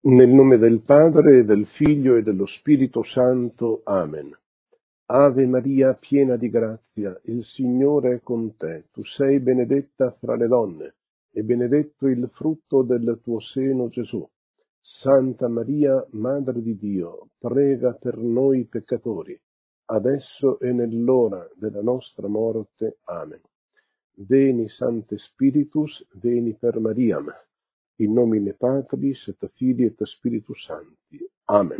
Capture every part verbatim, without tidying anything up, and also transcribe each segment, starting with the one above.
Nel nome del Padre, del Figlio e dello Spirito Santo. Amen. Ave Maria, piena di grazia, il Signore è con te. Tu sei benedetta fra le donne, e benedetto il frutto del tuo seno, Gesù. Santa Maria, Madre di Dio, prega per noi peccatori, adesso e nell'ora della nostra morte. Amen. Veni, Sancte Spiritus, veni per Mariam. In nomine Patris et Filii et Spiritus Sancti. Amen.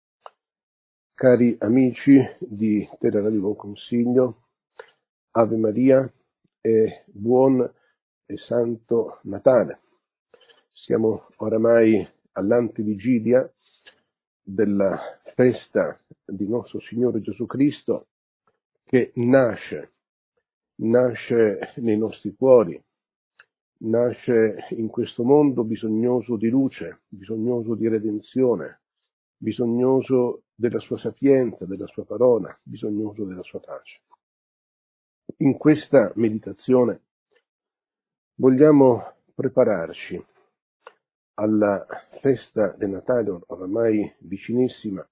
Cari amici di Teleradio Buon Consiglio, Ave Maria e buon e santo Natale. Siamo oramai all'antevigilia della festa di nostro Signore Gesù Cristo, che nasce, nasce nei nostri cuori, nasce in questo mondo bisognoso di luce, bisognoso di redenzione, bisognoso della sua sapienza, della sua parola, bisognoso della sua pace. In questa meditazione vogliamo prepararci alla festa del Natale oramai vicinissima,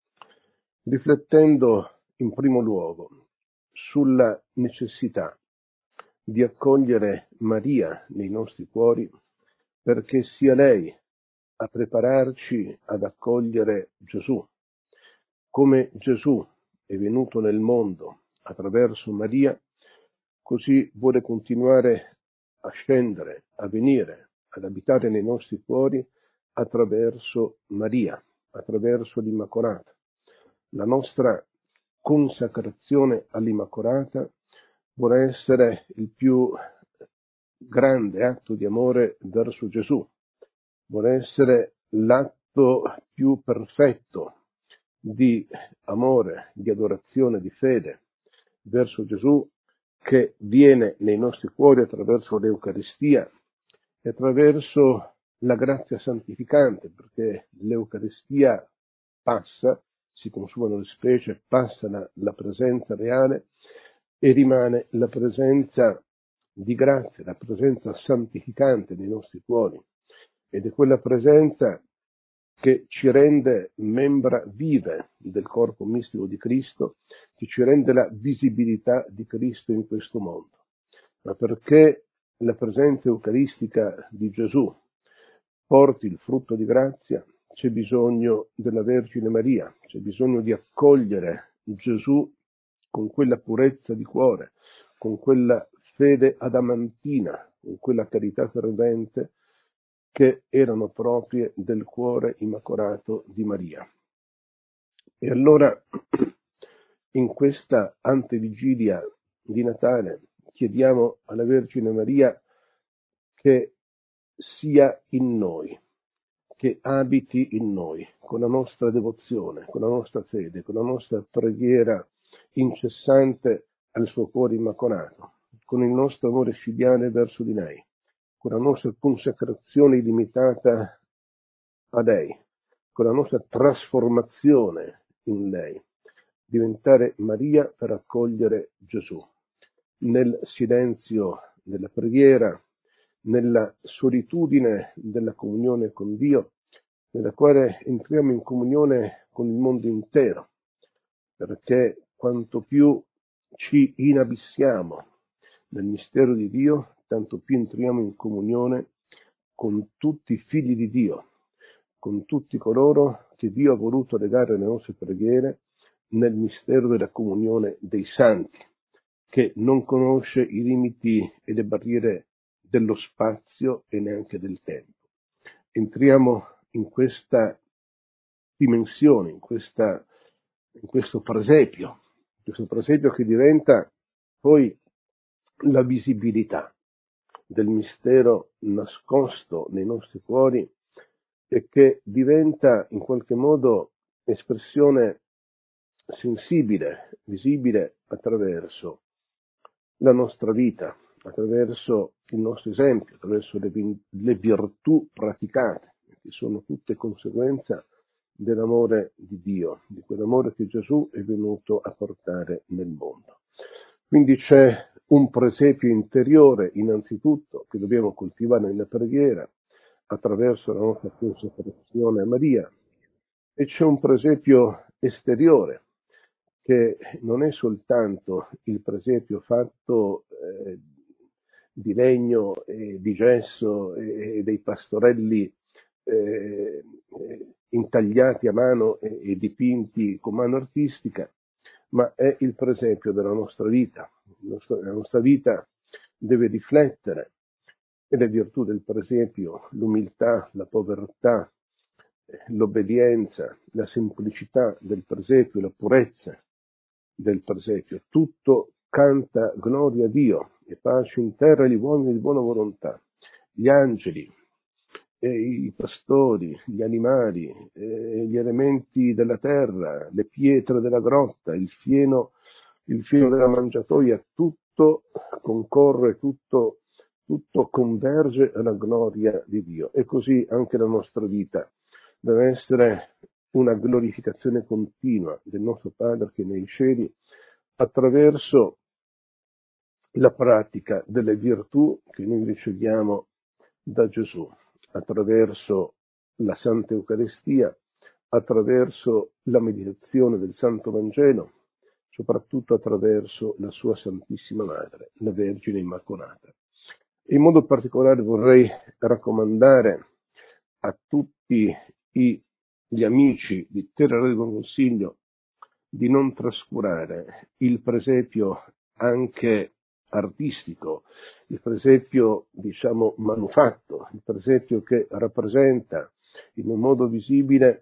riflettendo in primo luogo sulla necessità di accogliere Maria nei nostri cuori, perché sia lei a prepararci ad accogliere Gesù. Come Gesù è venuto nel mondo attraverso Maria, così vuole continuare a scendere, a venire, ad abitare nei nostri cuori attraverso Maria, attraverso l'Immacolata. La nostra consacrazione all'Immacolata vuole essere il più grande atto di amore verso Gesù, vuole essere l'atto più perfetto di amore, di adorazione, di fede verso Gesù, che viene nei nostri cuori attraverso l'Eucaristia e attraverso la grazia santificante, perché l'Eucaristia passa, si consumano le specie, passa la, la presenza reale e rimane la presenza di grazia, la presenza santificante nei nostri cuori. Ed è quella presenza che ci rende membra vive del corpo mistico di Cristo, che ci rende la visibilità di Cristo in questo mondo. Ma perché la presenza eucaristica di Gesù porti il frutto di grazia, c'è bisogno della Vergine Maria, c'è bisogno di accogliere Gesù con quella purezza di cuore, con quella fede adamantina, con quella carità fervente che erano proprie del cuore immacolato di Maria. E allora, in questa antevigilia di Natale, chiediamo alla Vergine Maria che sia in noi, che abiti in noi, con la nostra devozione, con la nostra fede, con la nostra preghiera incessante al suo cuore immacolato, con il nostro amore filiale verso di lei, con la nostra consacrazione illimitata a lei, con la nostra trasformazione in lei, diventare Maria per accogliere Gesù, nel silenzio della preghiera, nella solitudine della comunione con Dio, nella quale entriamo in comunione con il mondo intero, perché quanto più ci inabissiamo nel mistero di Dio, tanto più entriamo in comunione con tutti i figli di Dio, con tutti coloro che Dio ha voluto legare alle nostre preghiere nel mistero della comunione dei santi, che non conosce i limiti e le barriere dello spazio e neanche del tempo. Entriamo in questa dimensione, in, questa, in questo presepio, questo presepio che diventa poi la visibilità del mistero nascosto nei nostri cuori e che diventa in qualche modo espressione sensibile, visibile attraverso la nostra vita, attraverso il nostro esempio, attraverso le, le virtù praticate, che sono tutte conseguenza dell'amore di Dio, di quell'amore che Gesù è venuto a portare nel mondo. Quindi c'è un presepio interiore innanzitutto che dobbiamo coltivare nella preghiera, attraverso la nostra consacrazione a Maria, e c'è un presepio esteriore che non è soltanto il presepio fatto eh, di legno e di gesso e, e dei pastorelli eh, intagliati a mano e, e dipinti con mano artistica, ma è il presepio della nostra vita. La nostra vita deve riflettere, e le virtù del presepio, l'umiltà, la povertà, l'obbedienza, la semplicità del presepio, la purezza del presepio, tutto canta gloria a Dio e pace in terra agli uomini di buona volontà. Gli angeli, e i pastori, gli animali, e gli elementi della terra, le pietre della grotta, il fieno, il fieno della mangiatoia, tutto concorre, tutto, tutto converge alla gloria di Dio. E così anche la nostra vita deve essere una glorificazione continua del nostro Padre che è nei cieli, attraverso la pratica delle virtù che noi riceviamo da Gesù, attraverso la Santa Eucaristia, attraverso la meditazione del Santo Vangelo, soprattutto attraverso la sua Santissima Madre, la Vergine Immacolata. In modo particolare vorrei raccomandare a tutti i, gli amici di Terra del Buon Consiglio di non trascurare il presepio anche artistico, il presepio diciamo manufatto, il presepio che rappresenta in un modo visibile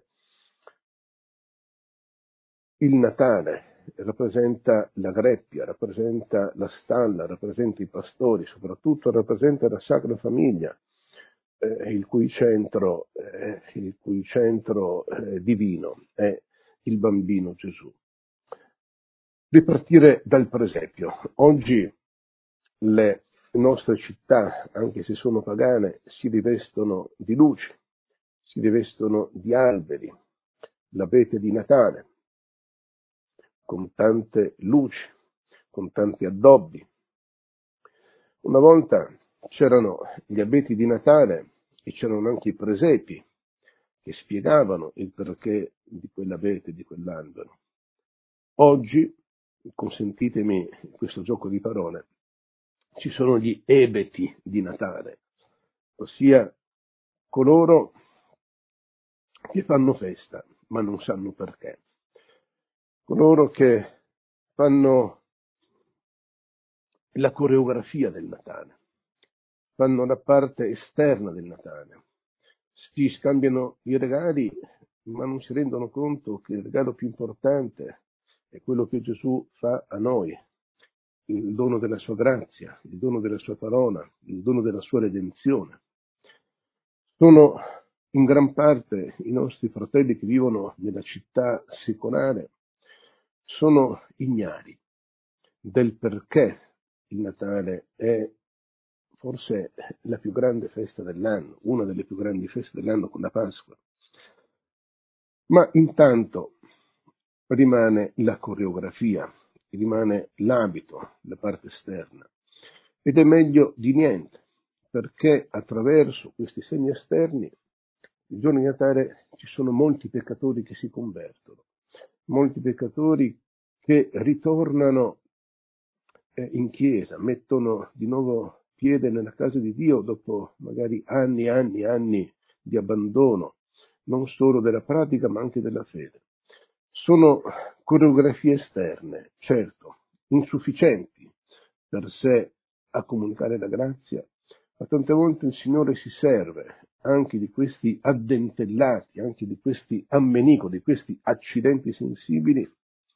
il Natale, rappresenta la greppia, rappresenta la stalla, rappresenta i pastori, soprattutto rappresenta la Sacra Famiglia, eh, il cui centro, eh, il cui centro eh, divino è il bambino Gesù. Ripartire dal presepio. Oggi le nostre città, anche se sono pagane, si rivestono di luce, si rivestono di alberi, l'abete di Natale, con tante luci, con tanti addobbi. Una volta c'erano gli abeti di Natale e c'erano anche i presepi che spiegavano il perché di quell'abete, di quell'albero. Oggi, consentitemi questo gioco di parole, ci sono gli ebeti di Natale, ossia coloro che fanno festa ma non sanno perché, coloro che fanno la coreografia del Natale, fanno la parte esterna del Natale, si scambiano i regali ma non si rendono conto che il regalo più importante è quello che Gesù fa a noi, il dono della sua grazia, il dono della sua parola, il dono della sua redenzione. Sono in gran parte i nostri fratelli che vivono nella città secolare, sono ignari del perché il Natale è forse la più grande festa dell'anno, una delle più grandi feste dell'anno con la Pasqua. Ma intanto rimane la coreografia, rimane l'abito, la parte esterna, ed è meglio di niente, perché attraverso questi segni esterni, il giorno di Natale ci sono molti peccatori che si convertono, molti peccatori che ritornano eh, in chiesa, mettono di nuovo piede nella casa di Dio dopo magari anni e anni e anni di abbandono, non solo della pratica ma anche della fede. Sono coreografie esterne, certo, insufficienti per sé a comunicare la grazia, ma tante volte il Signore si serve anche di questi addentellati, anche di questi ammenico, di questi accidenti sensibili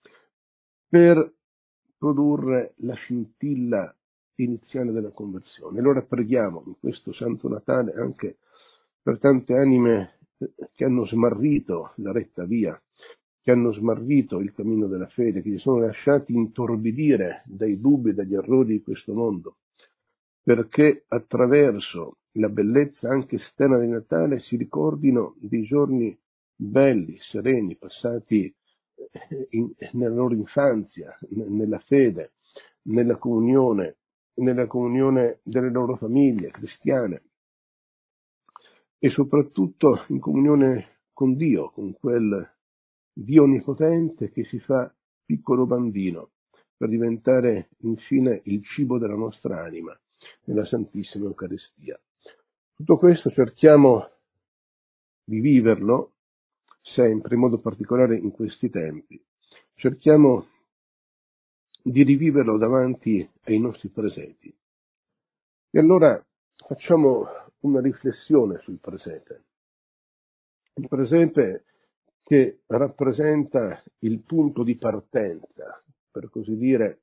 per produrre la scintilla iniziale della conversione. Allora preghiamo in questo Santo Natale anche per tante anime che hanno smarrito la retta via, che hanno smarrito il cammino della fede, che si sono lasciati intorbidire dai dubbi e dagli errori di questo mondo, perché attraverso la bellezza anche esterna di Natale si ricordino dei giorni belli, sereni, passati in, nella loro infanzia, nella fede, nella comunione, nella comunione delle loro famiglie cristiane. e soprattutto in comunione con Dio, con quel Dio onnipotente che si fa piccolo bambino per diventare infine il cibo della nostra anima nella Santissima Eucaristia. Tutto questo cerchiamo di viverlo sempre, in modo particolare in questi tempi. Cerchiamo di riviverlo davanti ai nostri presepi. E allora facciamo una riflessione sul presepe. Il presepe che rappresenta il punto di partenza, per così dire,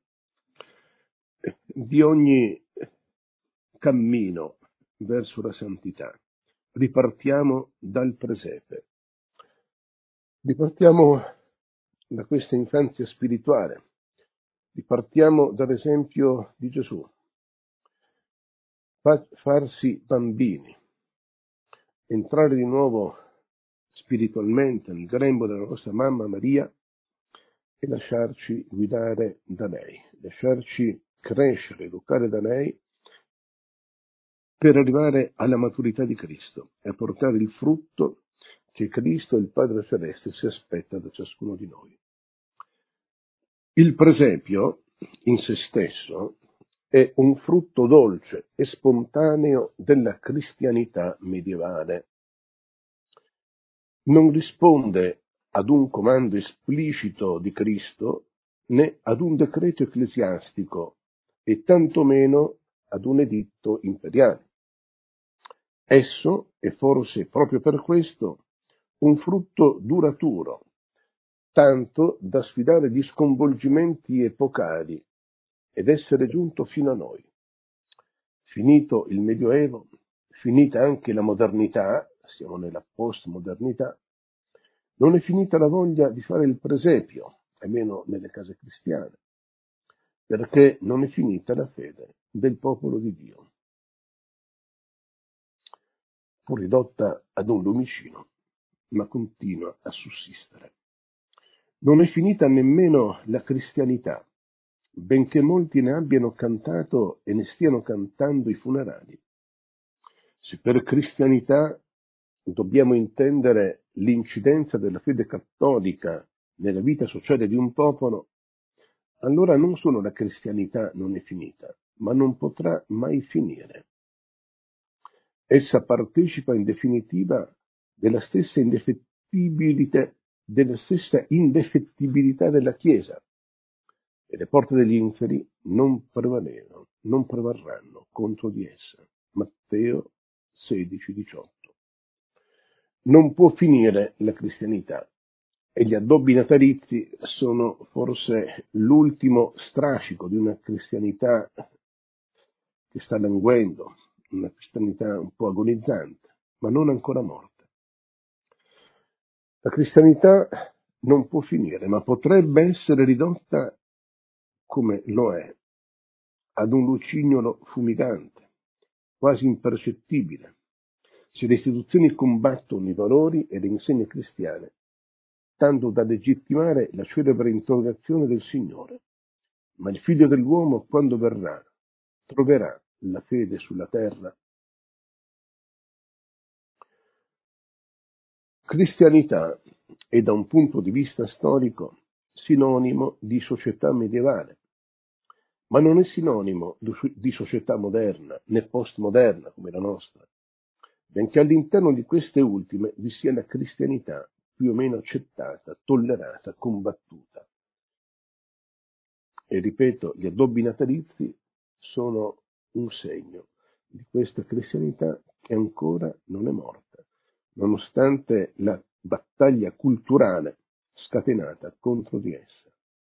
di ogni cammino verso la santità. Ripartiamo dal presepe. Ripartiamo da questa infanzia spirituale. Ripartiamo dall'esempio di Gesù. Farsi bambini, entrare di nuovo spiritualmente nel grembo della nostra mamma Maria e lasciarci guidare da lei, lasciarci crescere, educare da lei per arrivare alla maturità di Cristo e a portare il frutto che Cristo, il Padre Celeste, si aspetta da ciascuno di noi. Il presepio in se stesso è un frutto dolce e spontaneo della cristianità medievale. Non risponde ad un comando esplicito di Cristo né ad un decreto ecclesiastico e tantomeno ad un editto imperiale. Esso è forse proprio per questo un frutto duraturo, tanto da sfidare gli sconvolgimenti epocali ed essere giunto fino a noi. Finito il Medioevo, finita anche la modernità, siamo nella postmodernità, non è finita la voglia di fare il presepio, almeno nelle case cristiane, perché non è finita la fede del popolo di Dio, pur ridotta ad un lumicino, ma continua a sussistere. Non è finita nemmeno la cristianità, benché molti ne abbiano cantato e ne stiano cantando i funerali. Se per cristianità dobbiamo intendere l'incidenza della fede cattolica nella vita sociale di un popolo, allora non solo la cristianità non è finita, ma non potrà mai finire. Essa partecipa in definitiva della stessa indefettibilità, della stessa indefettibilità della Chiesa, e le porte degli inferi non prevalevano, non prevarranno contro di essa. Matteo sedici diciotto. Non può finire la cristianità e gli addobbi natalizi sono forse l'ultimo strascico di una cristianità che sta languendo, una cristianità un po' agonizzante, ma non ancora morta. La cristianità non può finire, ma potrebbe essere ridotta, come lo è, ad un lucignolo fumigante, quasi impercettibile, se le istituzioni combattono i valori e le insegne cristiane, tanto da legittimare la celebre interrogazione del Signore. Ma il figlio dell'uomo, quando verrà, troverà la fede sulla terra? Cristianità è da un punto di vista storico sinonimo di società medievale, ma non è sinonimo di società moderna né postmoderna come la nostra, benché all'interno di queste ultime vi sia la cristianità più o meno accettata, tollerata, combattuta. E ripeto, gli addobbi natalizi sono un segno di questa cristianità che ancora non è morta, nonostante la battaglia culturale scatenata contro di essa.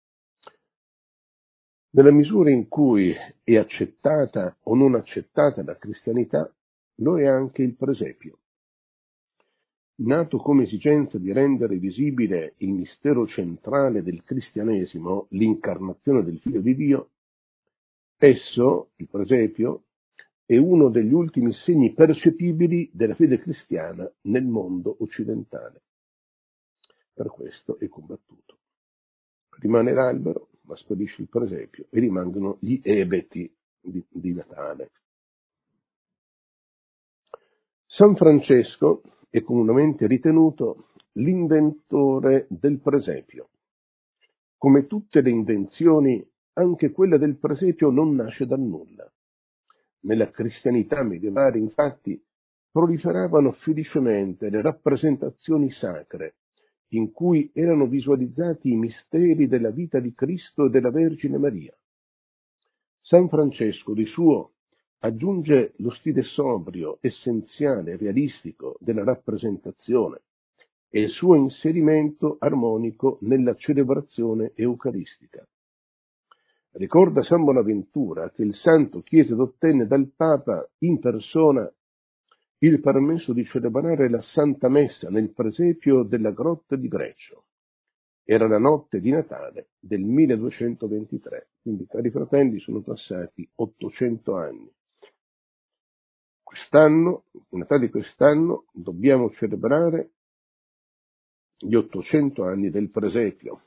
Nella misura in cui è accettata o non accettata la cristianità, lo è anche il presepio. Nato come esigenza di rendere visibile il mistero centrale del cristianesimo, l'incarnazione del Figlio di Dio, esso, il presepio, è uno degli ultimi segni percepibili della fede cristiana nel mondo occidentale. Per questo è combattuto. Rimane l'albero, ma sparisce il presepio e rimangono gli ebeti di, di Natale. San Francesco è comunemente ritenuto l'inventore del presepio. Come tutte le invenzioni, anche quella del presepio non nasce dal nulla. Nella cristianità medievale, infatti, proliferavano felicemente le rappresentazioni sacre, in cui erano visualizzati i misteri della vita di Cristo e della Vergine Maria. San Francesco, di suo, aggiunge lo stile sobrio, essenziale, realistico della rappresentazione e il suo inserimento armonico nella celebrazione eucaristica. Ricorda San Bonaventura che il santo chiese ed ottenne dal Papa in persona il permesso di celebrare la Santa Messa nel presepio della grotta di Greccio. Era la notte di Natale del milleduecentoventitré, quindi cari fratelli sono passati ottocento anni. Quest'anno, il Natale di quest'anno, dobbiamo celebrare gli ottocento anni del presepio.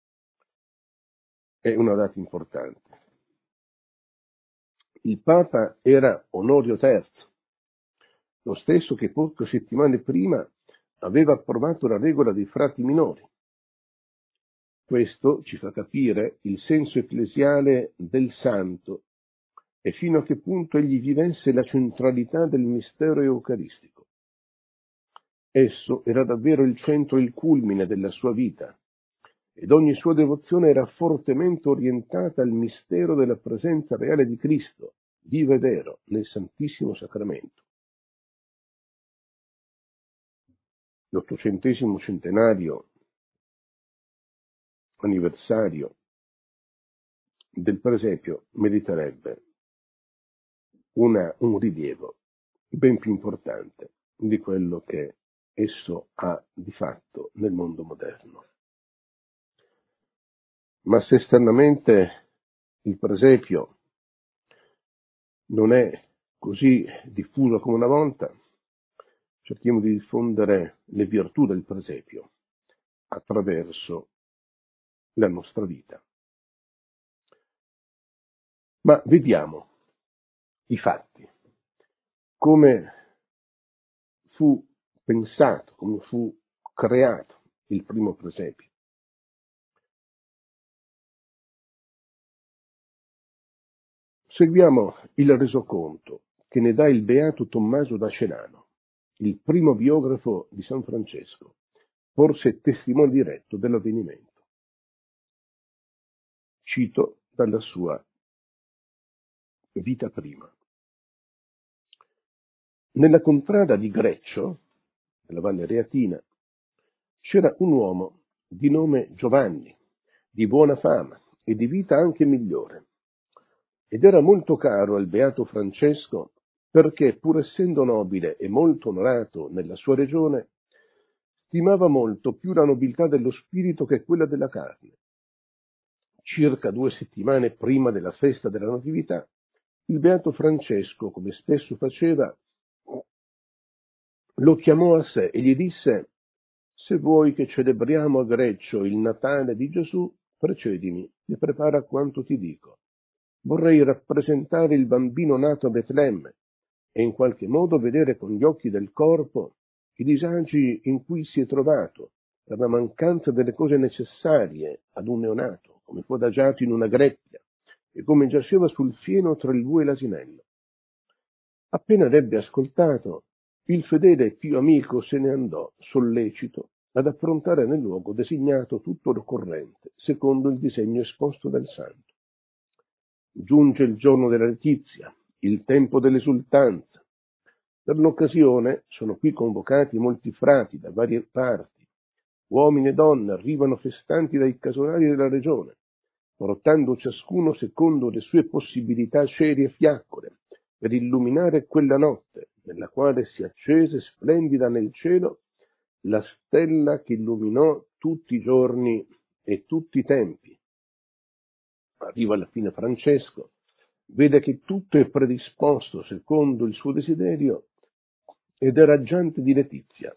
È una data importante. Il Papa era Onorio terzo, lo stesso che poche settimane prima aveva approvato la regola dei frati minori. Questo ci fa capire il senso ecclesiale del santo e fino a che punto egli vivesse la centralità del mistero eucaristico. Esso era davvero il centro e il culmine della sua vita, ed ogni sua devozione era fortemente orientata al mistero della presenza reale di Cristo, vivo e vero, nel Santissimo Sacramento. L'ottocentesimo centenario anniversario del presepio meriterebbe una, un rilievo ben più importante di quello che esso ha di fatto nel mondo moderno. Ma se esternamente il presepio non è così diffuso come una volta, cerchiamo di diffondere le virtù del presepio attraverso la nostra vita. Ma vediamo i fatti, come fu pensato, come fu creato il primo presepio. Seguiamo il resoconto che ne dà il beato Tommaso da Celano, il primo biografo di San Francesco, forse testimone diretto dell'avvenimento. Cito dalla sua vita prima. Nella contrada di Greccio, nella Valle Reatina, c'era un uomo di nome Giovanni, di buona fama e di vita anche migliore, ed era molto caro al beato Francesco perché, pur essendo nobile e molto onorato nella sua regione, stimava molto più la nobiltà dello spirito che quella della carne. Circa due settimane prima della festa della Natività, il beato Francesco, come spesso faceva, lo chiamò a sé e gli disse: «Se vuoi che celebriamo a Greccio il Natale di Gesù, precedimi e prepara quanto ti dico. Vorrei rappresentare il bambino nato a Betlemme e in qualche modo vedere con gli occhi del corpo i disagi in cui si è trovato per la mancanza delle cose necessarie ad un neonato, come fu adagiato in una greppia e come giaceva sul fieno tra il bue e l'asinello». Appena l'ebbe ascoltato, il fedele e pio amico se ne andò, sollecito, ad affrontare nel luogo designato tutto l'occorrente, secondo il disegno esposto dal santo. Giunge il giorno della letizia, il tempo dell'esultanza. Per l'occasione sono qui convocati molti frati da varie parti. Uomini e donne arrivano festanti dai casolari della regione, portando ciascuno secondo le sue possibilità ceri e fiaccole, per illuminare quella notte nella quale si accese splendida nel cielo la stella che illuminò tutti i giorni e tutti i tempi. Arriva alla fine Francesco, vede che tutto è predisposto secondo il suo desiderio ed è raggiante di letizia.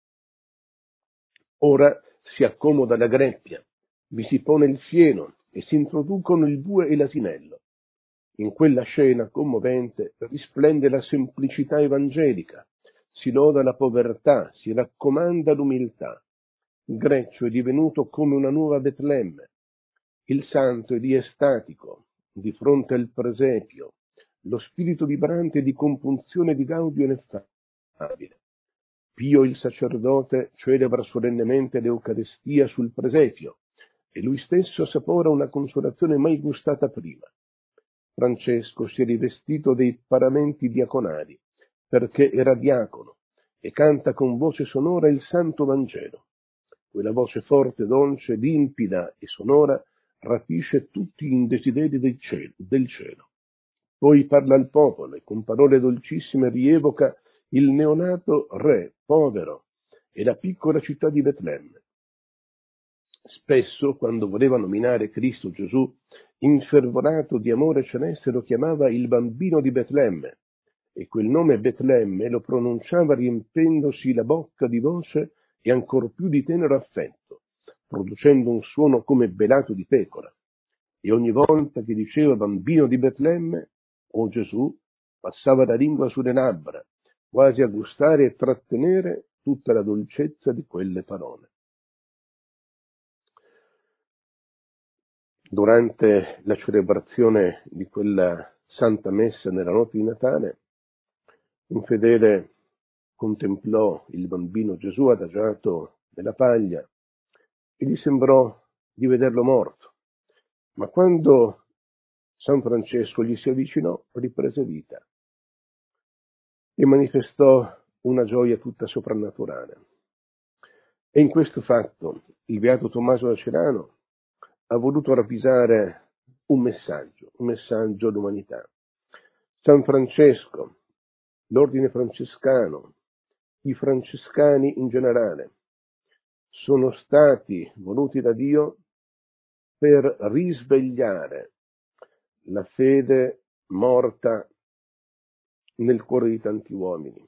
Ora si accomoda la greppia, vi si pone il fieno e si introducono il bue e l'asinello. In quella scena commovente risplende la semplicità evangelica, si loda la povertà, si raccomanda l'umiltà. Il Greccio è divenuto come una nuova Betlemme. Il santo è lì estatico, di fronte al presepio, lo spirito vibrante di compunzione e di gaudio ineffabile. Pio il sacerdote celebra solennemente l'Eucaristia sul presepio e lui stesso assapora una consolazione mai gustata prima. Francesco si è rivestito dei paramenti diaconali perché era diacono e canta con voce sonora il Santo Vangelo. Quella voce forte, dolce, limpida e sonora rapisce tutti i desideri del cielo, del cielo. Poi parla al popolo e con parole dolcissime rievoca il neonato re, povero, e la piccola città di Betlemme. Spesso, quando voleva nominare Cristo Gesù, infervorato di amore celeste, lo chiamava il bambino di Betlemme, e quel nome Betlemme lo pronunciava riempendosi la bocca di voce e ancor più di tenero affetto, producendo un suono come belato di pecora. E ogni volta che diceva bambino di Betlemme o Gesù, passava la lingua sulle labbra, quasi a gustare e trattenere tutta la dolcezza di quelle parole. Durante la celebrazione di quella Santa Messa nella notte di Natale, un fedele contemplò il bambino Gesù adagiato nella paglia e gli sembrò di vederlo morto, ma quando San Francesco gli si avvicinò riprese vita e manifestò una gioia tutta soprannaturale. E in questo fatto il beato Tommaso da Celano ha voluto ravvisare un messaggio, un messaggio all'umanità. San Francesco, l'ordine francescano, i francescani in generale, sono stati voluti da Dio per risvegliare la fede morta nel cuore di tanti uomini.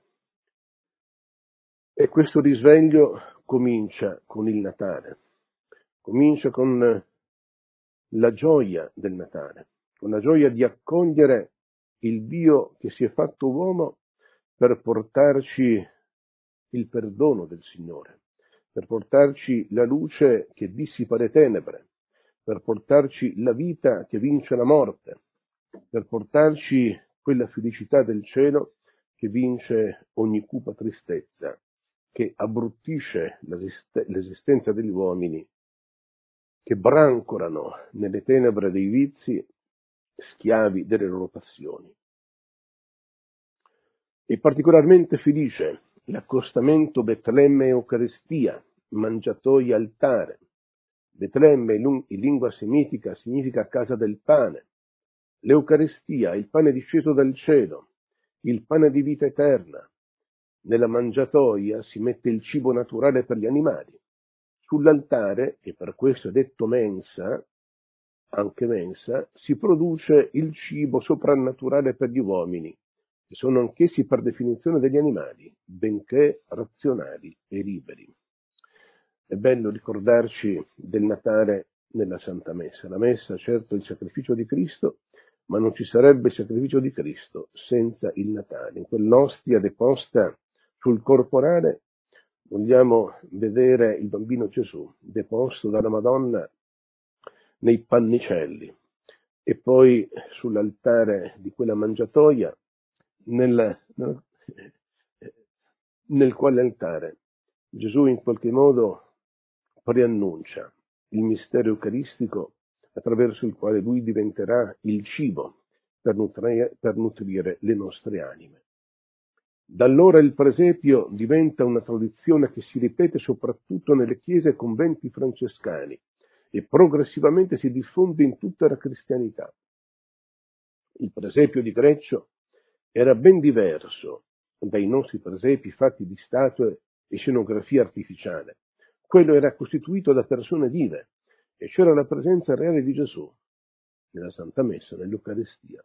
E questo risveglio comincia con il Natale, comincia con la gioia del Natale, con la gioia di accogliere il Dio che si è fatto uomo per portarci il perdono del Signore, per portarci la luce che dissipa le tenebre, per portarci la vita che vince la morte, per portarci quella felicità del cielo che vince ogni cupa tristezza, che abbruttisce l'esistenza degli uomini, che brancolano nelle tenebre dei vizi, schiavi delle loro passioni. È particolarmente felice l'accostamento Betlemme-Eucaristia, mangiatoia-altare. Betlemme in lingua semitica significa casa del pane. L'Eucaristia, il pane disceso dal cielo, il pane di vita eterna. Nella mangiatoia si mette il cibo naturale per gli animali. Sull'altare, e per questo è detto mensa, anche mensa, si produce il cibo soprannaturale per gli uomini, che sono anch'essi per definizione degli animali, benché razionali e liberi. È bello ricordarci del Natale nella Santa Messa. La Messa, certo, è il sacrificio di Cristo, ma non ci sarebbe sacrificio di Cristo senza il Natale. In quell'ostia deposta sul corporale vogliamo vedere il bambino Gesù deposto dalla Madonna nei pannicelli e poi sull'altare di quella mangiatoia nel, nel quale altare Gesù in qualche modo preannuncia il mistero eucaristico attraverso il quale lui diventerà il cibo per nutrire, per nutrire le nostre anime. Da allora il presepio diventa una tradizione che si ripete soprattutto nelle chiese e conventi francescani e progressivamente si diffonde in tutta la cristianità. Il presepio di Greccio era ben diverso dai nostri presepi fatti di statue e scenografia artificiale. Quello era costituito da persone vive e c'era la presenza reale di Gesù nella Santa Messa, nell'Eucaristia.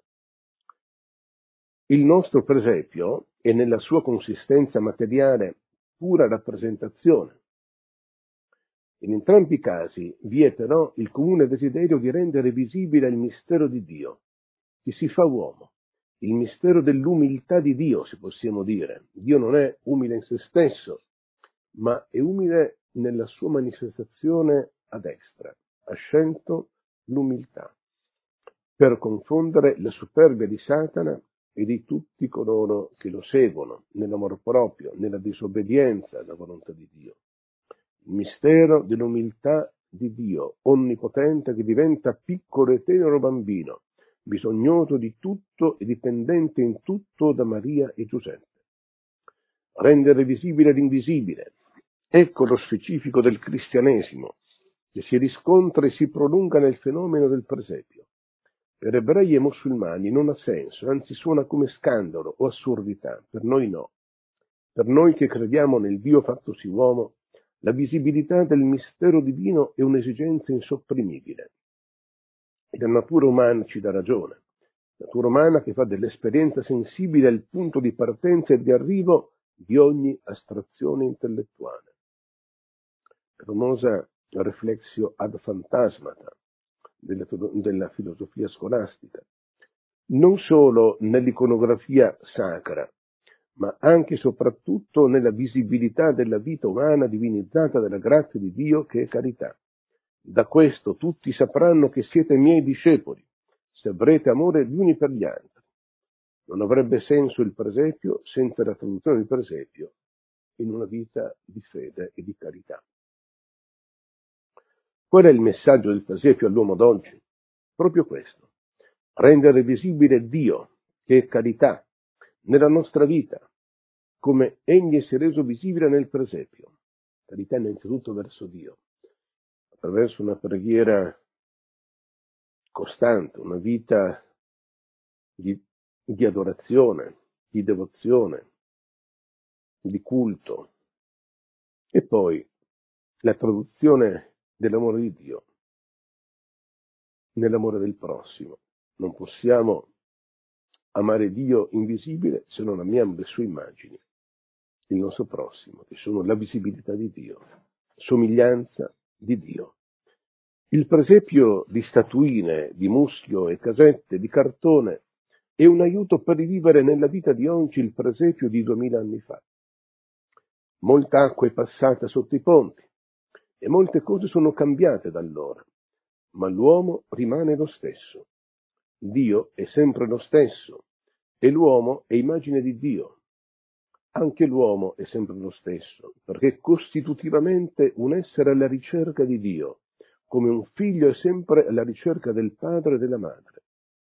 Il nostro presepio è nella sua consistenza materiale pura rappresentazione. In entrambi i casi vi è però il comune desiderio di rendere visibile il mistero di Dio, che si fa uomo il mistero dell'umiltà di Dio, se possiamo dire. Dio non è umile in se stesso, ma è umile nella sua manifestazione a destra. Ha scelto l'umiltà per confondere la superbia di Satana e di tutti coloro che lo seguono nell'amor proprio, nella disobbedienza alla volontà di Dio. Il mistero dell'umiltà di Dio, onnipotente, che diventa piccolo e tenero bambino, bisognoso di tutto e dipendente in tutto da Maria e Giuseppe. Rendere visibile l'invisibile. Ecco lo specifico del cristianesimo, che si riscontra e si prolunga nel fenomeno del presepio. Per ebrei e musulmani non ha senso, anzi suona come scandalo o assurdità. Per noi no. Per noi che crediamo nel Dio fattosi uomo, la visibilità del mistero divino è un'esigenza insopprimibile. E la natura umana ci dà ragione. Natura umana che fa dell'esperienza sensibile il punto di partenza e di arrivo di ogni astrazione intellettuale. Famosa reflexio ad phantasmata della, della filosofia scolastica. Non solo nell'iconografia sacra, ma anche e soprattutto nella visibilità della vita umana divinizzata dalla grazia di Dio che è carità. Da questo tutti sapranno che siete miei discepoli, se avrete amore gli uni per gli altri. Non avrebbe senso il presepio senza la traduzione del presepio in una vita di fede e di carità. Qual è il messaggio del presepio all'uomo d'oggi? Proprio questo: rendere visibile Dio, che è carità, nella nostra vita, come Egli si è reso visibile nel presepio. Carità innanzitutto verso Dio, attraverso una preghiera costante, una vita di, di adorazione, di devozione, di culto, e poi la traduzione dell'amore di Dio nell'amore del prossimo. Non possiamo amare Dio invisibile se non amiamo le sue immagini, il nostro prossimo, che sono la visibilità di Dio, somiglianza di Dio. Il presepio di statuine, di muschio e casette di cartone è un aiuto per rivivere nella vita di oggi il presepio di duemila anni fa. Molta acqua è passata sotto i ponti e molte cose sono cambiate da allora, ma l'uomo rimane lo stesso. Dio è sempre lo stesso e l'uomo è immagine di Dio. Anche l'uomo è sempre lo stesso, perché è costitutivamente un essere alla ricerca di Dio, come un figlio è sempre alla ricerca del padre e della madre.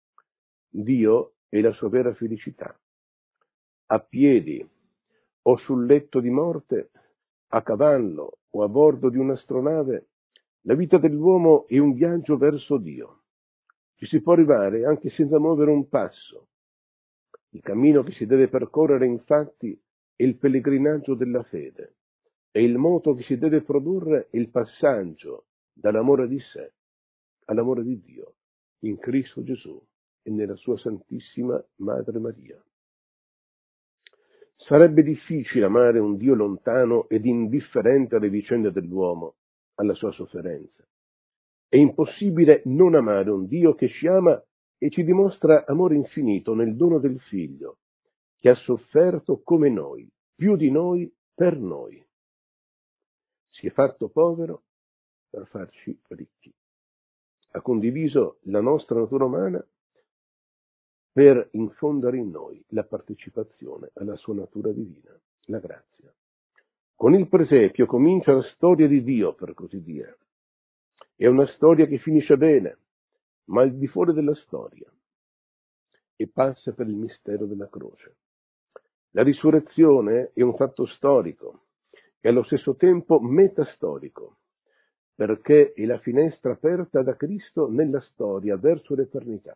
Dio è la sua vera felicità. A piedi o sul letto di morte, a cavallo o a bordo di un'astronave, la vita dell'uomo è un viaggio verso Dio. Ci si può arrivare anche senza muovere un passo. Il cammino che si deve percorrere, infatti, è il pellegrinaggio della fede, e il moto che si deve produrre è il passaggio dall'amore di sé all'amore di Dio, in Cristo Gesù e nella sua Santissima Madre Maria. Sarebbe difficile amare un Dio lontano ed indifferente alle vicende dell'uomo, alla sua sofferenza. È impossibile non amare un Dio che ci ama e ci dimostra amore infinito nel dono del Figlio, che ha sofferto come noi, più di noi, per noi. Si è fatto povero per farci ricchi. Ha condiviso la nostra natura umana per infondere in noi la partecipazione alla sua natura divina, la grazia. Con il presepio comincia la storia di Dio, per così dire. È una storia che finisce bene, ma al di fuori della storia, e passa per il mistero della croce. La risurrezione è un fatto storico e allo stesso tempo metastorico, perché è la finestra aperta da Cristo nella storia verso l'eternità.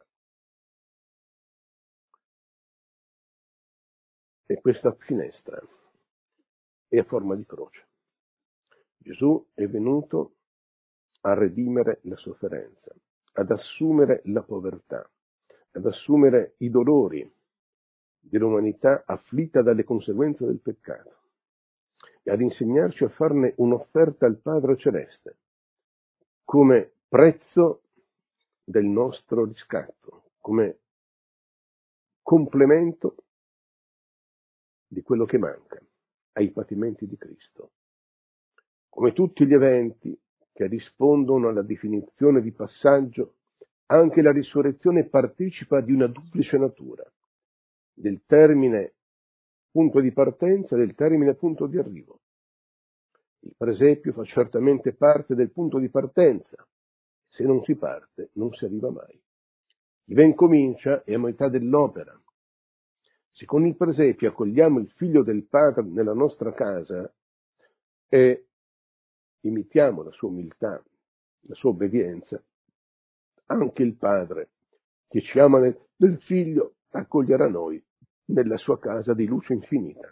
E questa finestra è a forma di croce. Gesù è venuto a redimere la sofferenza, ad assumere la povertà, ad assumere i dolori dell'umanità afflitta dalle conseguenze del peccato e ad insegnarci a farne un'offerta al Padre Celeste come prezzo del nostro riscatto, come complemento di quello che manca ai patimenti di Cristo. Come tutti gli eventi che rispondono alla definizione di passaggio, anche la risurrezione partecipa di una duplice natura, del termine punto di partenza e del termine punto di arrivo. Il presepio fa certamente parte del punto di partenza. Se non si parte, non si arriva mai. Chi ben comincia è a metà dell'opera. Se con il presepio accogliamo il figlio del Padre nella nostra casa e imitiamo la sua umiltà, la sua obbedienza, anche il Padre che ci ama del figlio accoglierà noi nella sua casa di luce infinita.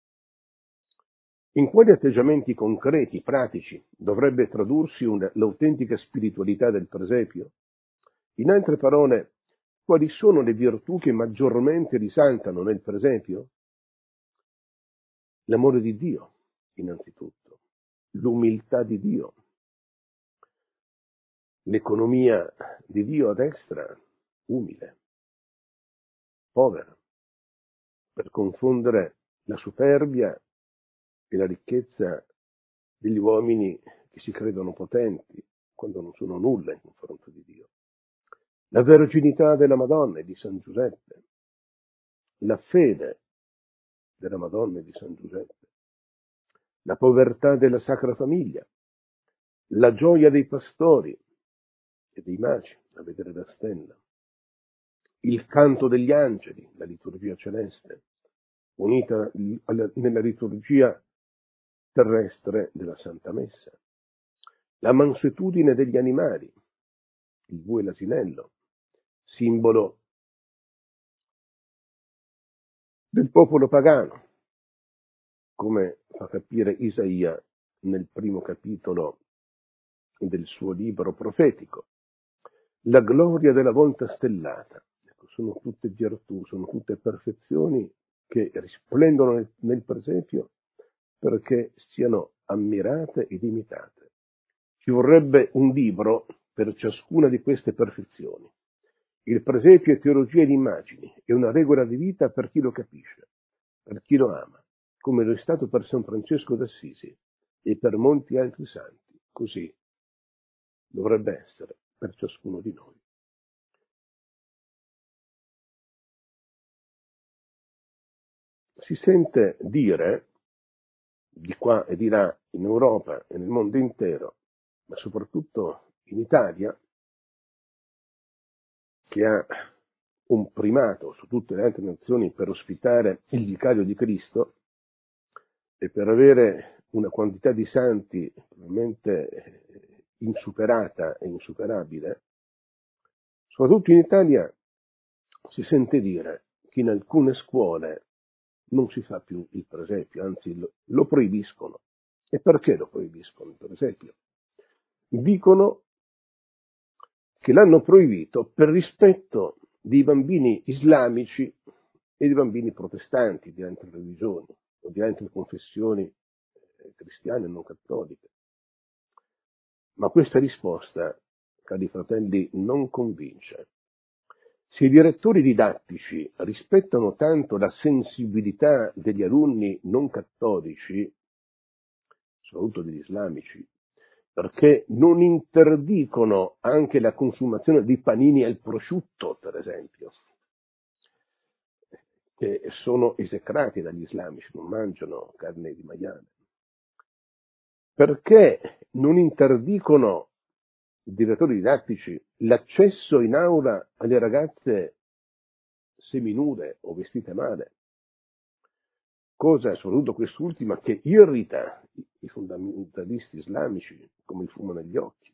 In quali atteggiamenti concreti, pratici, dovrebbe tradursi una, l'autentica spiritualità del presepio? In altre parole, quali sono le virtù che maggiormente risaltano nel presepio? L'amore di Dio, innanzitutto, l'umiltà di Dio, l'economia di Dio a destra, umile, povera, per confondere la superbia e la ricchezza degli uomini che si credono potenti quando non sono nulla in confronto di Dio. La verginità della Madonna e di San Giuseppe, la fede della Madonna e di San Giuseppe, la povertà della Sacra Famiglia, la gioia dei pastori e dei magi a vedere la stella, il canto degli angeli, la liturgia celeste, unita nella liturgia terrestre della Santa Messa, la mansuetudine degli animali, il bue e l'asinello, simbolo del popolo pagano, come fa capire Isaia nel primo capitolo del suo libro profetico, la gloria della volta stellata. Ecco, sono tutte virtù, sono tutte perfezioni che risplendono nel, nel presepio perché siano ammirate ed imitate. Ci vorrebbe un libro per ciascuna di queste perfezioni. Il presepio è teologia di immagini, è una regola di vita per chi lo capisce, per chi lo ama, come lo è stato per San Francesco d'Assisi e per molti altri santi. Così dovrebbe essere per ciascuno di noi. Si sente dire di qua e di là in Europa e nel mondo intero, ma soprattutto in Italia, che ha un primato su tutte le altre nazioni per ospitare il vicario di Cristo e per avere una quantità di santi probabilmente insuperata e insuperabile, soprattutto in Italia si sente dire che in alcune scuole non si fa più il presepio, anzi lo, lo proibiscono. E perché lo proibiscono il presepio? Dicono che l'hanno proibito per rispetto dei bambini islamici e dei bambini protestanti di altre religioni o di altre confessioni cristiane e non cattoliche. Ma questa risposta, cari fratelli, non convince. Se i direttori didattici rispettano tanto la sensibilità degli alunni non cattolici, soprattutto degli islamici, perché non interdicono anche la consumazione di panini al prosciutto, per esempio, che sono esecrati dagli islamici, non mangiano carne di maiale. Perché non interdicono i direttori didattici l'accesso in aula alle ragazze seminude o vestite male, cosa, soprattutto quest'ultima, che irrita i fondamentalisti islamici come il fumo negli occhi.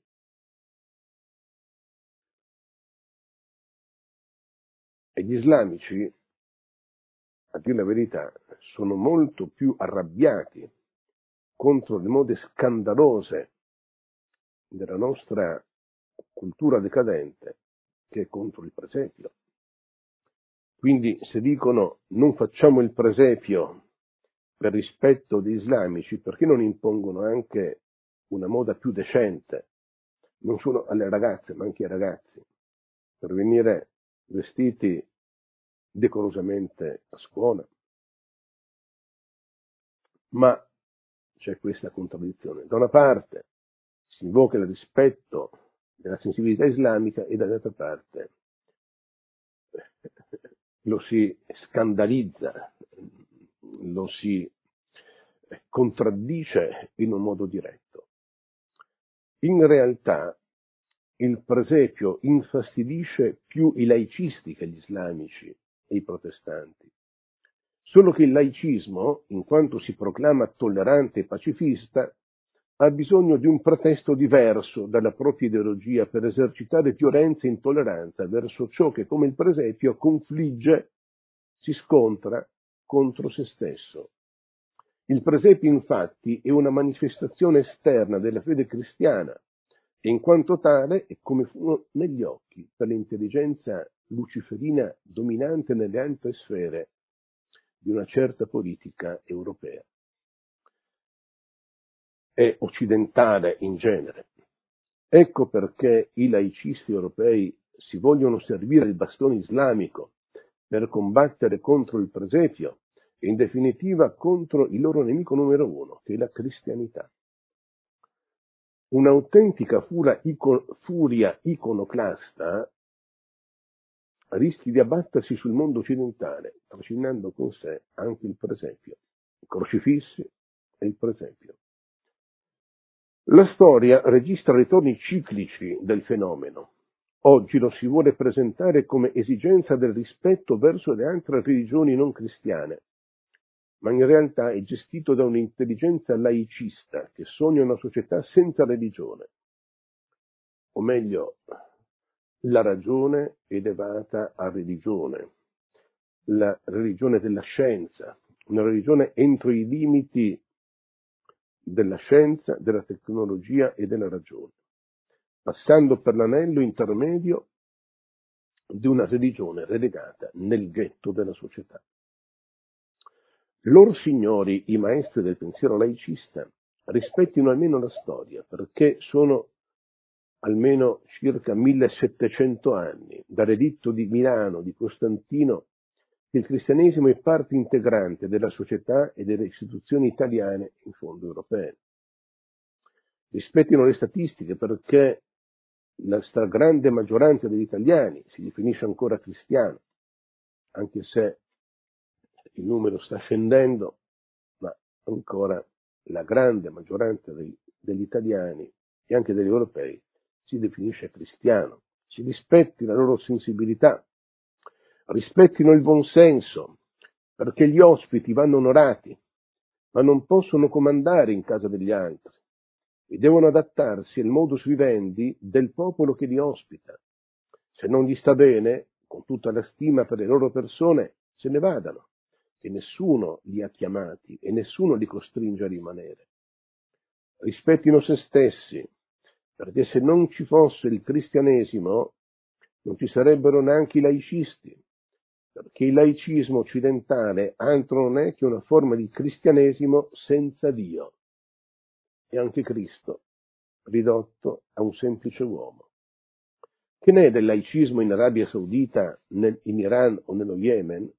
E gli islamici, a dire la verità, sono molto più arrabbiati contro le mode scandalose della nostra cultura decadente che contro il presepio. Quindi se dicono non facciamo il presepio per rispetto degli islamici, perché non impongono anche una moda più decente, non solo alle ragazze ma anche ai ragazzi, per venire vestiti decorosamente a scuola. Ma c'è questa contraddizione. Da una parte si invoca il rispetto della sensibilità islamica e dall'altra parte lo si scandalizza, lo si contraddice in un modo diretto. In realtà il presepio infastidisce più i laicisti che gli islamici e i protestanti. Solo che il laicismo, in quanto si proclama tollerante e pacifista, ha bisogno di un pretesto diverso dalla propria ideologia per esercitare violenza e intolleranza verso ciò che, come il presepio, confligge, si scontra contro se stesso. Il presepio, infatti, è una manifestazione esterna della fede cristiana e in quanto tale è come fumo negli occhi per l'intelligenza luciferina dominante nelle alte sfere di una certa politica europea e occidentale in genere. Ecco perché i laicisti europei si vogliono servire del bastone islamico per combattere contro il presepio e in definitiva contro il loro nemico numero uno, che è la cristianità. Un'autentica furia, icon- furia iconoclasta rischi di abbattersi sul mondo occidentale, trascinando con sé anche il presepio, i crocifissi e il presepio. La storia registra ritorni ciclici del fenomeno. Oggi lo si vuole presentare come esigenza del rispetto verso le altre religioni non cristiane, ma in realtà è gestito da un'intelligenza laicista che sogna una società senza religione. O meglio, la ragione elevata a religione, la religione della scienza, una religione entro i limiti della scienza, della tecnologia e della ragione, passando per l'anello intermedio di una religione relegata nel ghetto della società. Loro signori, i maestri del pensiero laicista, rispettino almeno la storia, perché sono almeno circa millesettecento anni, dall'editto di Milano di Costantino, che il cristianesimo è parte integrante della società e delle istituzioni italiane, in fondo europee. Rispettino le statistiche perché la stragrande maggioranza degli italiani si definisce ancora cristiano, anche se il numero sta scendendo, ma ancora la grande maggioranza dei, degli italiani e anche degli europei si definisce cristiano. Si rispetti la loro sensibilità, rispettino il buonsenso, perché gli ospiti vanno onorati, ma non possono comandare in casa degli altri e devono adattarsi al modus vivendi del popolo che li ospita. Se non gli sta bene, con tutta la stima per le loro persone, se ne vadano, che nessuno li ha chiamati e nessuno li costringe a rimanere. Rispettino se stessi, perché se non ci fosse il cristianesimo non ci sarebbero neanche i laicisti, perché il laicismo occidentale altro non è che una forma di cristianesimo senza Dio, e anche Cristo ridotto a un semplice uomo. Che ne è del laicismo in Arabia Saudita, nel, in Iran o nello Yemen?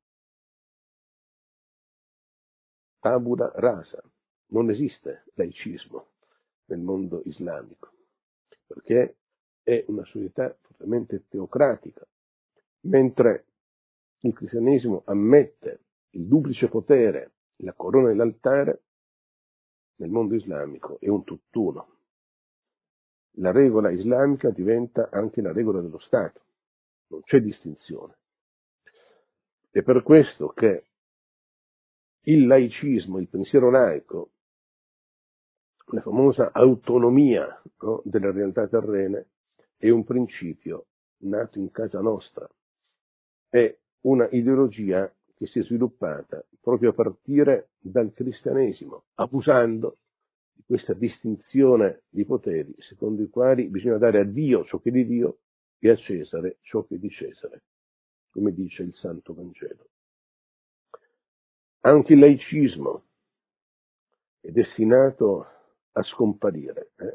Tabula rasa, non esiste laicismo nel mondo islamico, perché è una società fortemente teocratica, mentre il cristianesimo ammette il duplice potere, la corona e l'altare, nel mondo islamico è un tutt'uno. La regola islamica diventa anche la regola dello Stato, non c'è distinzione. È per questo che il laicismo, il pensiero laico, la famosa autonomia, no, delle realtà terrene, è un principio nato in casa nostra, è una ideologia che si è sviluppata proprio a partire dal cristianesimo, abusando di questa distinzione di poteri, secondo i quali bisogna dare a Dio ciò che è di Dio e a Cesare ciò che è di Cesare, come dice il Santo Vangelo. Anche il laicismo è destinato a scomparire, eh?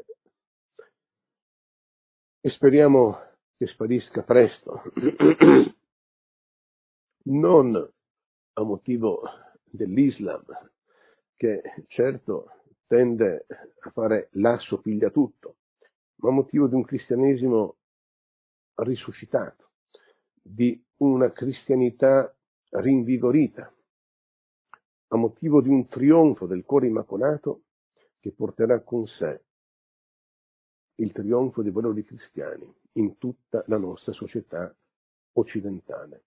E speriamo che sparisca presto. non a motivo dell'Islam, che certo tende a fare l'asso piglia tutto, ma a motivo di un cristianesimo risuscitato, di una cristianità rinvigorita, a motivo di un trionfo del cuore immacolato che porterà con sé il trionfo dei valori cristiani in tutta la nostra società occidentale.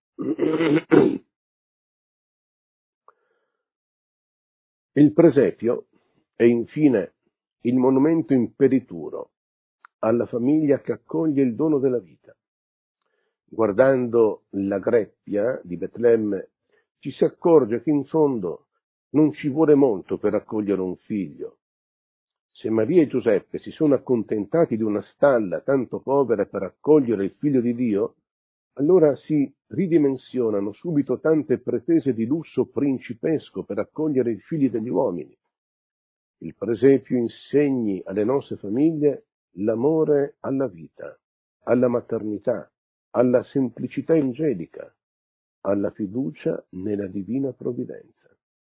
Il presepio è infine il monumento imperituro alla famiglia che accoglie il dono della vita. Guardando la greppia di Betlemme ci si accorge che in fondo non ci vuole molto per accogliere un figlio. Se Maria e Giuseppe si sono accontentati di una stalla tanto povera per accogliere il figlio di Dio, allora si ridimensionano subito tante pretese di lusso principesco per accogliere i figli degli uomini. Il presepio insegni alle nostre famiglie l'amore alla vita, alla maternità, alla semplicità angelica, alla fiducia nella divina provvidenza.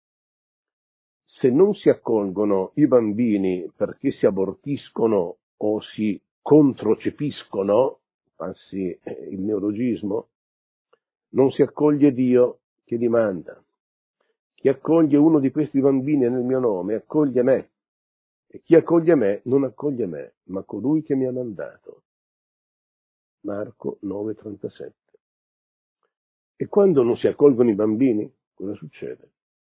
Se non si accolgono i bambini perché si abortiscono o si controcepiscono, passi il neologismo, non si accoglie Dio che li manda. Chi accoglie uno di questi bambini nel mio nome accoglie me, e chi accoglie me non accoglie me, ma colui che mi ha mandato. Marco nove trentasette. E quando non si accolgono i bambini, cosa succede?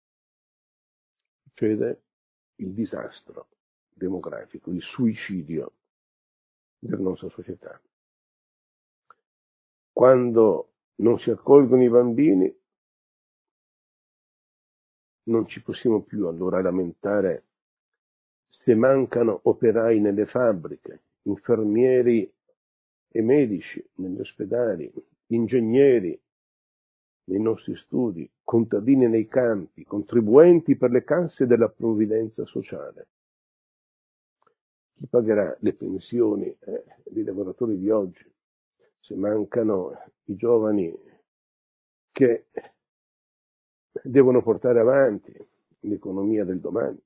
Succede il disastro demografico, il suicidio della nostra società. Quando non si accolgono i bambini, non ci possiamo più allora lamentare se mancano operai nelle fabbriche, infermieri e medici negli ospedali, ingegneri nei nostri studi, contadini nei campi, contribuenti per le casse della provvidenza sociale. Chi pagherà le pensioni eh, dei lavoratori di oggi se mancano i giovani che devono portare avanti l'economia del domani?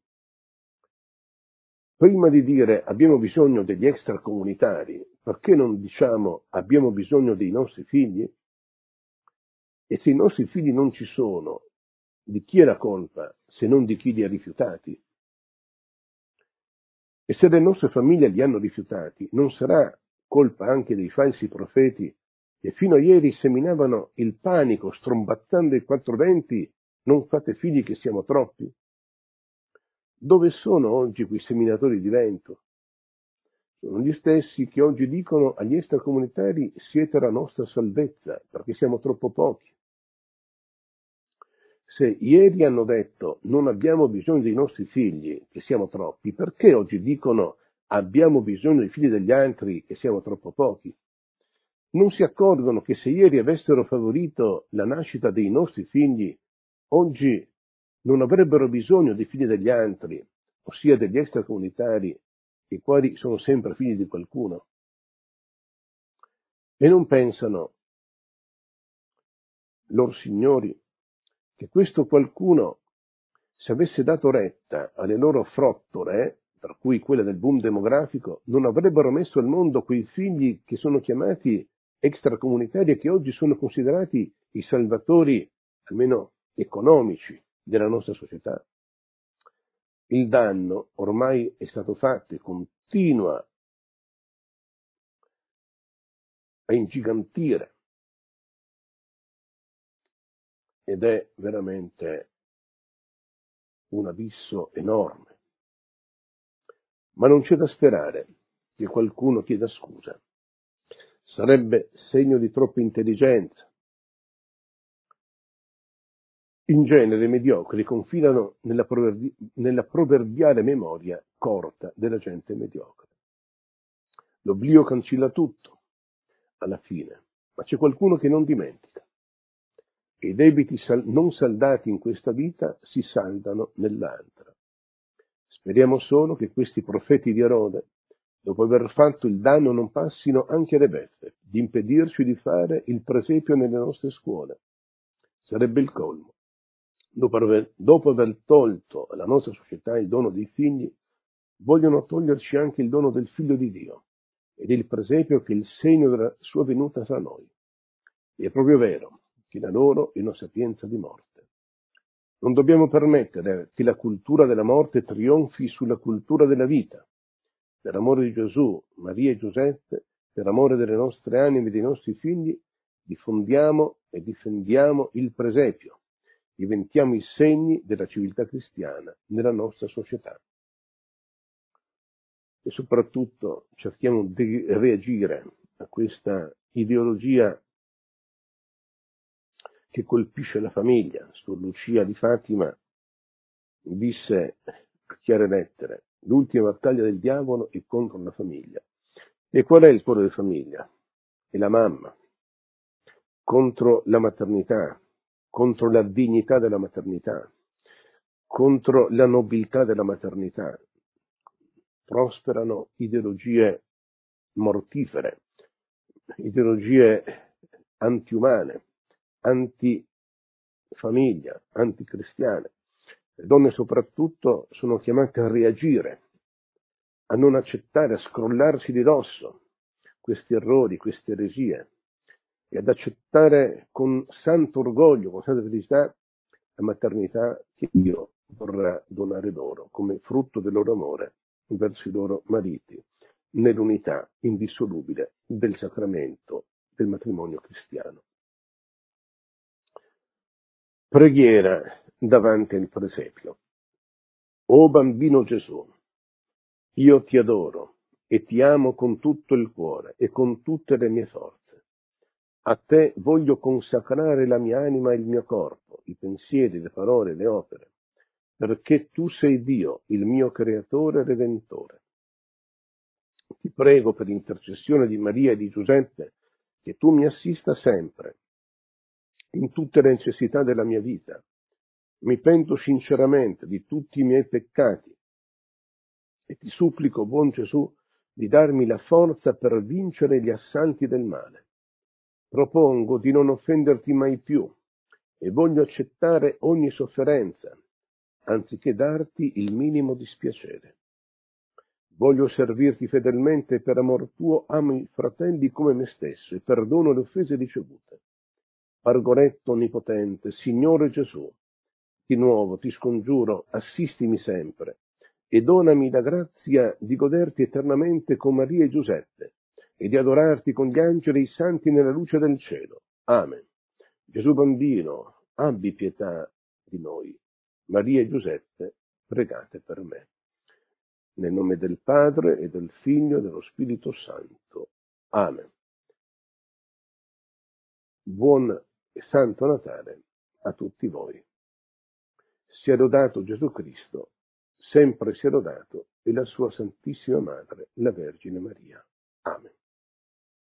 Prima di dire abbiamo bisogno degli extracomunitari, perché non diciamo abbiamo bisogno dei nostri figli? E se i nostri figli non ci sono, di chi è la colpa se non di chi li ha rifiutati? E se le nostre famiglie li hanno rifiutati, non sarà colpa anche dei falsi profeti che fino a ieri seminavano il panico strombazzando i quattro venti: non fate figli che siamo troppi? Dove sono oggi quei seminatori di vento? Sono gli stessi che oggi dicono agli extracomunitari: siete la nostra salvezza perché siamo troppo pochi. Se ieri hanno detto non abbiamo bisogno dei nostri figli che siamo troppi, perché oggi dicono abbiamo bisogno dei figli degli altri che siamo troppo pochi? Non si accorgono che se ieri avessero favorito la nascita dei nostri figli, oggi non avrebbero bisogno dei figli degli altri, ossia degli extracomunitari, i quali sono sempre figli di qualcuno. E non pensano, lor signori, che questo qualcuno, se avesse dato retta alle loro frottole, per cui quelle del boom demografico, non avrebbero messo al mondo quei figli che sono chiamati extracomunitari e che oggi sono considerati i salvatori, almeno economici, della nostra società. Il danno ormai è stato fatto e continua a ingigantire ed è veramente un abisso enorme. Ma non c'è da sperare che qualcuno chieda scusa. Sarebbe segno di troppa intelligenza. In genere i mediocri confidano nella, proverbi- nella proverbiale memoria corta della gente mediocre. L'oblio cancella tutto, alla fine, ma c'è qualcuno che non dimentica. E i debiti sal- non saldati in questa vita si saldano nell'altra. Speriamo solo che questi profeti di Erode, dopo aver fatto il danno, non passino anche alle beffe, di impedirci di fare il presepio nelle nostre scuole. Sarebbe il colmo. Dopo aver, dopo aver tolto alla nostra società il dono dei figli, vogliono toglierci anche il dono del Figlio di Dio ed il presepio che è il segno della sua venuta tra noi. E è proprio vero che la loro è una sapienza di morte. Non dobbiamo permettere che la cultura della morte trionfi sulla cultura della vita. Per amore di Gesù, Maria e Giuseppe, per amore delle nostre anime e dei nostri figli, diffondiamo e difendiamo il presepio. Diventiamo i segni della civiltà cristiana nella nostra società. E soprattutto cerchiamo di reagire a questa ideologia che colpisce la famiglia. Suor Lucia di Fatima disse a chiare lettere: l'ultima battaglia del diavolo è contro la famiglia. E qual è il cuore della famiglia? È la mamma, contro la maternità, contro la dignità della maternità, contro la nobiltà della maternità. Prosperano ideologie mortifere, ideologie antiumane, antifamiglia, anticristiane. Le donne soprattutto sono chiamate a reagire, a non accettare, a scrollarsi di dosso questi errori, queste eresie, e ad accettare con santo orgoglio, con santa felicità, la maternità che Dio vorrà donare loro come frutto del loro amore verso i loro mariti, nell'unità indissolubile del sacramento del matrimonio cristiano. Preghiera davanti al presepio. O bambino Gesù, io ti adoro e ti amo con tutto il cuore e con tutte le mie forze. A te voglio consacrare la mia anima e il mio corpo, i pensieri, le parole, le opere, perché tu sei Dio, il mio creatore e redentore. Ti prego per intercessione di Maria e di Giuseppe che tu mi assista sempre in tutte le necessità della mia vita. Mi pento sinceramente di tutti i miei peccati e ti supplico, buon Gesù, di darmi la forza per vincere gli assalti del male. Propongo di non offenderti mai più e voglio accettare ogni sofferenza, anziché darti il minimo dispiacere. Voglio servirti fedelmente e per amor tuo amo i fratelli come me stesso e perdono le offese ricevute. Pargoletto onnipotente, Signore Gesù, di nuovo ti scongiuro, assistimi sempre e donami la grazia di goderti eternamente con Maria e Giuseppe e di adorarti con gli angeli e i santi nella luce del cielo. Amen. Gesù bambino, abbi pietà di noi. Maria e Giuseppe, pregate per me. Nel nome del Padre e del Figlio e dello Spirito Santo. Amen. Buon e santo Natale a tutti voi. Sia lodato Gesù Cristo, sempre sia lodato e la sua Santissima Madre, la Vergine Maria. Amen.